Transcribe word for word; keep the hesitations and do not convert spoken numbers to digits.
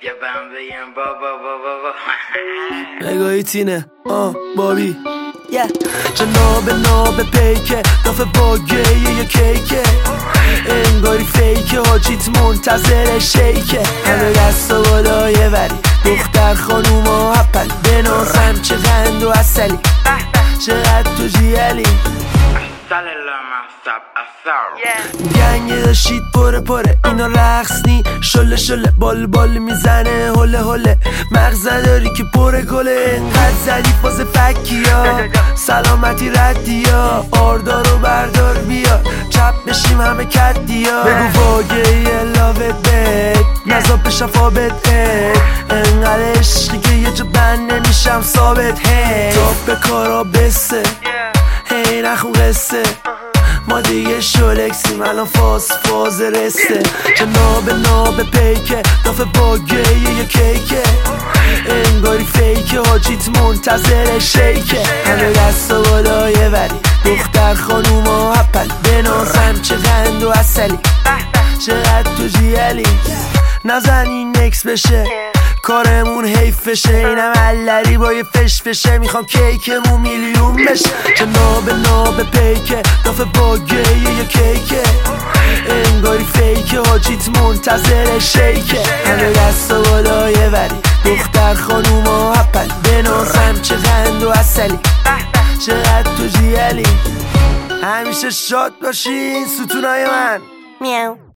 یه بهم بگیم بابا بابا نگاهی تینه آه بابی جناب ناب پیکه دافه باگه یه کیکه انگاری فیکه حاجیت منتظر شیکه همه دست و بالای وری دختر خانوما هپل بنازم چه غند و اصلی چقدر تو جیلی گنگه داشتید پره پره اینا رقص نی شله شله بال بال میزنه هله هله مغز نداری که پره گله انقدر زدی فاز فکیا سلامتی ردیا آردارو بردار بیا چپ بشیم همه کدیا بگو واگه یه لاوت بک نزاب به شفابت ای انقدر عشقی که یه جا بند نمیشم ثابت هی تاب به کارا بسه هی نخون قصه ما دیگه شولکسیم الان فاز فاز رسه جناب ناب پیکه دافه باگه یه کیکه انگاری فیکه حاجیت منتظر شیکه همه دست و بالای وری دختر خانوما هپل بنازم چه غند و اصلی چقدر تو جیلی نزنین نکس بشه کارمون حیف بشه اینم علری با یه فش فشه میخوام کیکمون میلیون بشه جناب ناب پیکه دافه باگه یه کیکه انگاری فیکه حاجیت منتظر شیکه همه دست و بالای وری دختر خانوما هپل بنازم چه غند و اصلی چقدر تو جیلی همیشه شاد باشین ستونای من میاو